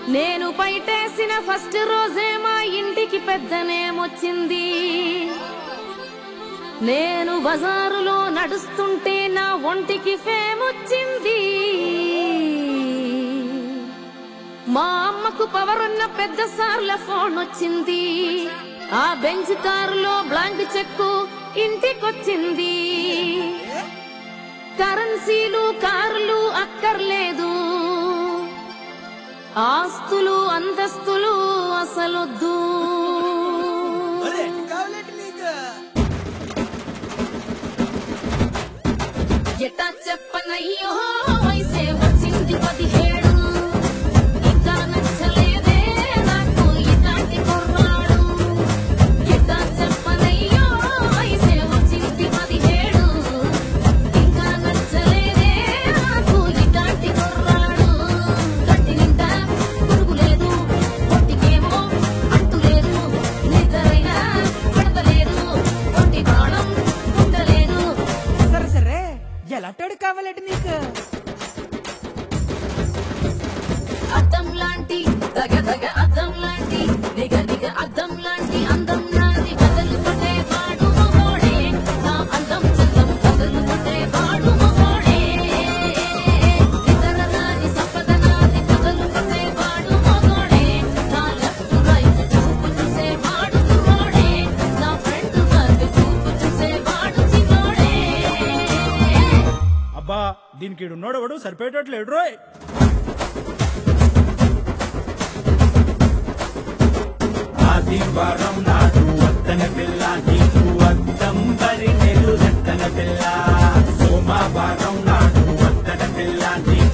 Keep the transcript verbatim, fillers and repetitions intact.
నేను బయటేసిన ఫస్ట్ రోజే మా ఇంటికి పెద్దనేమొచ్చింది. నేను బజారులో నడుస్తుంటే నా ఒంటికి ఫేమొచ్చింది. మా అమ్మకు పవర్ ఉన్న పెద్ద సార్ల ఫోన్ వచ్చింది. ఆ బెంచ్ కారులో బ్లాంక్ చెక్కు ఇంటికొచ్చింది. కరెన్సీలు కార్లు అక్కర్లేదు, ఆస్తులు అంతస్తులు అసలొద్దు. ఎట్టా చెప్పనయ్యో వయసే వచ్చింది పదిహేడు, ఇంకా నచ్చలేదే నాకు ఇలాంటి కుర్రాడు. ఎట్టా చెప్పనయ్యో వయసే వచ్చింది పదిహేడు, ఇంకా నచ్చలేదే నాకు ఇలాంటి కుర్రాడు. గట్టి నిండా పురుగులేదు, ఒంటికేమో అంటులేదు, నిద్రైనా పడతలేదు, ఒంటి ప్రాణం ఉండలేదు. సరే సరే ఎలాంటోడు కావాలంటే నీకు? అద్దం లాంటి దగ దగ అద్దం లాంటి నిగ నిగ అద్దం లాంటి అందం నాది. కథలు పట్టే వాడు మగోడే, నా అందం చందం కథలు పట్టే వాడు మగోడే. ఇతర రాని సంపద నాది, కథలు పట్టే వాడు మగోడే. నా లెఫ్ట్ రైట్ చూపు చూసే వాడు కుర్రోడే, నా ఫ్రంట్ బ్యాక్ చూపు చూసే వాడు చిన్నోడే. అబ్బా దీనికి ఈడున్నోడెవడు సరిపోయేటట్లేడు రోయ్. ఆదివారం నాడు వద్దన పిల్ల నీకు అద్దం బరి నెల్లు జట్టన పిల్ల. సోమవారం నాడు వద్దన పిల్ల నీకు